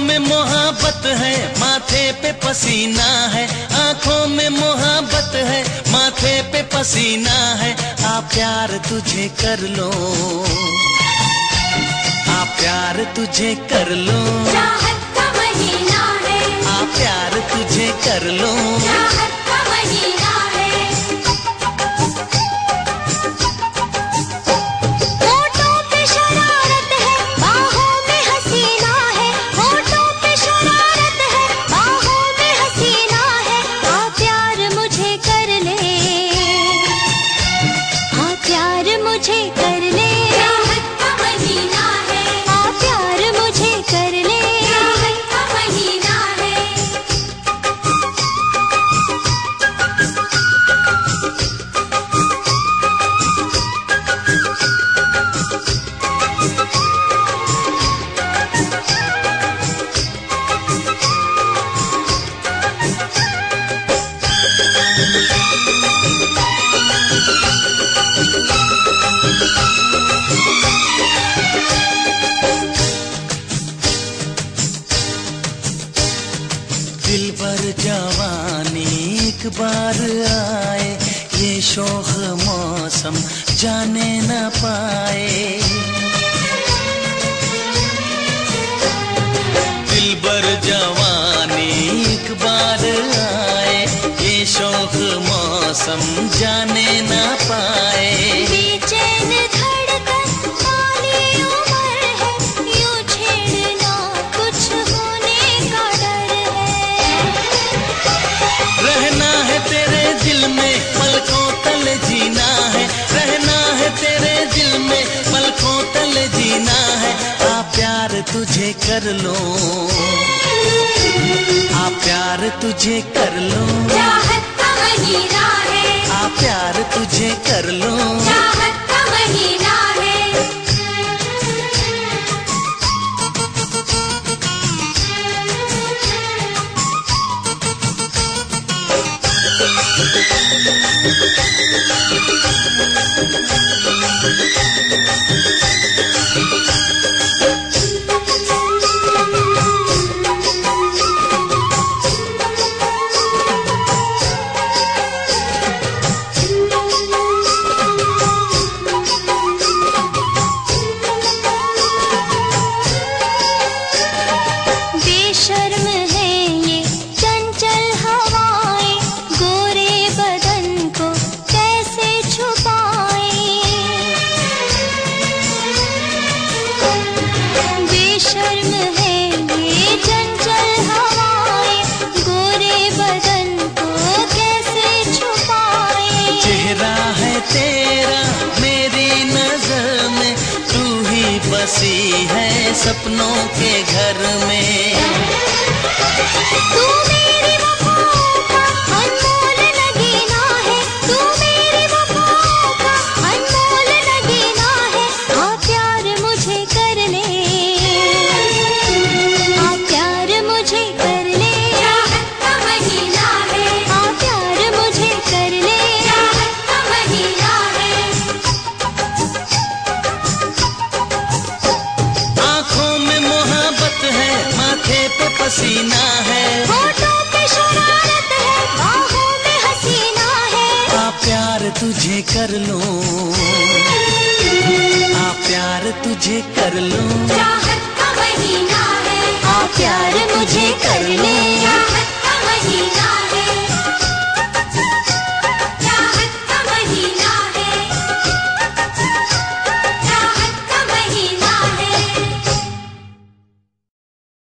में मोहब्बत है, माथे पे पसीना है। आंखों में मोहब्बत है, माथे पे पसीना है। आ प्यार तुझे कर लो, आ प्यार तुझे कर लो, चाहत का महीना है। आ प्यार तुझे कर लो, चाहत का महीना है। होठों पे शरारत है, बाहों में हसीना है। होठों पे शरारत है, बाहों में हसीना है। आ प्यार मुझे कर ले, आ प्यार मुझे कर ले, चाहत का महीना है। आ प्यार मुझे कर ले, चाहत का महीना है। दिलबर जवानी एक बार आए, ये शोख मौसम जाने न पाए। दिलबर जवानी एक बार आए, ये शोख मौसम जाने न पाए। बेचैन धड़कन वाली उम्र है, यूं छेड़ना कुछ होने का डर है। रहना है तेरे दिल में पलकों तल जीना है, रहना है तेरे दिल में पलकों तल जीना है। आ प्यार तुझे कर लो, आ प्यार तुझे कर लो, चाहत का महीना है। आ प्यार तुझे कर लो, चाहत का महीना है। बेशर्म है ये चंचल हवाएं, गोरे बदन को कैसे छुपाएं। बेशर्म है ये चंचल हवाएं, गोरे बदन को कैसे छुपाएं। चेहरा है तेरा मेरी नजर में, तू ही बसी है सपनों के घर में। तू मेरी वफाओं का अनमोल नगीना है, तू मेरी वफाओं का अनमोल नगीना है। आ प्यार मुझे कर ले, आ प्यार मुझे कर ले, चाहत का महीना है। आ प्यार मुझे कर ले, चाहत का महीना है। आंखों में मोहब्बत है, माथे पे पसीना है। होठों पे शरारत है, बाहों में हसीना है। आ प्यार तुझे कर लो, आ प्यार तुझे कर लो, चाहत